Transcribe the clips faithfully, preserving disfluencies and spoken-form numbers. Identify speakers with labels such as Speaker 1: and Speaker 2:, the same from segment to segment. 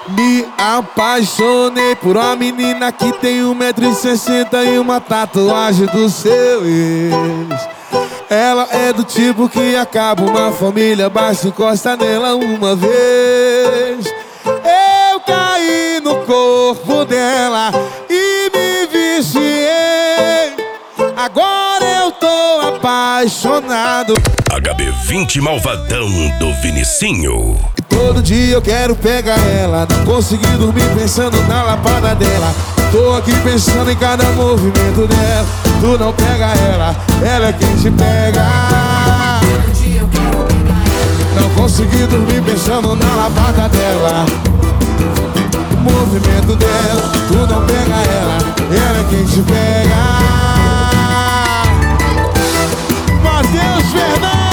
Speaker 1: Me apaixonei por uma menina que tem um metro e sessenta e uma tatuagem do seu ex. Ela é do tipo que acaba uma família, basta encostar nela uma vez. Eu caí no corpo dela e me viciei. Agora eu tô apaixonado.
Speaker 2: H B vinte Malvadão do Vinicinho.
Speaker 1: E todo dia eu quero pegar ela, não consegui dormir pensando na lapada dela. Tô aqui pensando em cada movimento dela. Tu não pega ela, ela é quem te pega. Não consegui dormir pensando na lapada dela. O movimento dela, tu não pega ela, ela é quem te pega. Matheus Fernandes!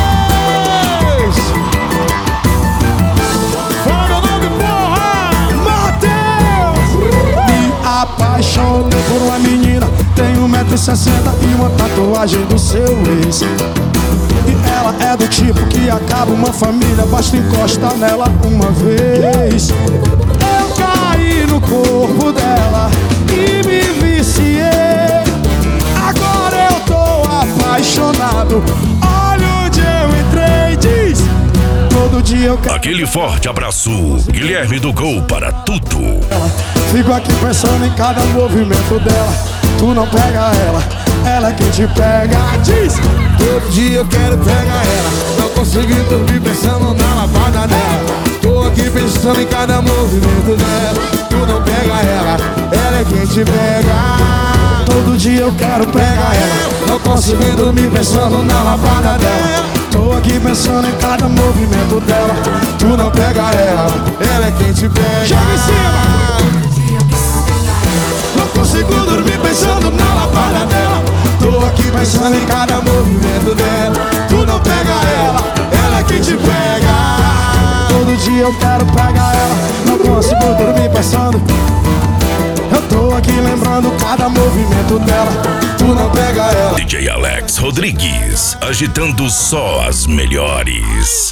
Speaker 1: Fala meu nome, porra! Matheus!
Speaker 3: Me apaixonei por uma menina, tem um metro e sessenta e uma tatuagem do seu ex. E ela é do tipo que acaba uma família, basta encostar nela uma vez. Eu caí no corpo dela e me viciei. Agora eu tô apaixonado. Olha onde eu entrei, diz. Todo dia eu quero.
Speaker 2: Aquele forte abraço, Guilherme do Gol para tudo.
Speaker 3: Fico aqui pensando em cada movimento dela. Tu não pega ela, ela é quem te pega, diz.
Speaker 1: Todo dia eu quero pegar ela, não consegui dormir pensando na lavada dela. Tô aqui pensando em cada movimento dela. Tu não pega ela, ela é quem te pega.
Speaker 3: Todo dia eu quero pegar ela,
Speaker 1: não consegui dormir pensando na lavada dela.
Speaker 3: tô aqui pensando em cada movimento dela.
Speaker 1: Tu não pega ela, ela é quem te pega.
Speaker 3: Joga em cima! Não consigo dormir pensando na lavada dela.
Speaker 1: Tô aqui pensando em cada movimento dela. Tu não pega ela, ela é quem te pega.
Speaker 3: Todo dia eu quero pegar ela, não consigo dormir pensando. Eu tô aqui lembrando cada movimento dela.
Speaker 1: Tu não pega ela.
Speaker 2: D J Alex Rodrigues, agitando só as melhores.